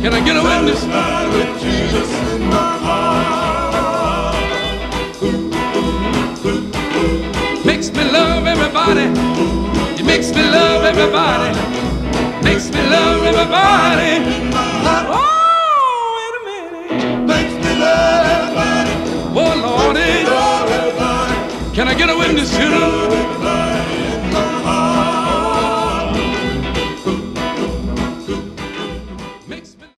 Can I get a witness? Satisfied with Jesus in my heart. Makes me love everybody. He makes me love everybody. Makes me love everybody. Oh, wait a minute. Makes me love everybody. Oh, Lordy. Love everybody. Can I get a witness to Love them? everybody.